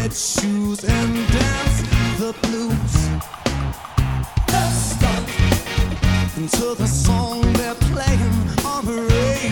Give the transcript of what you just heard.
red shoes and dance the blues. Let's start into the song they're playing on the radio.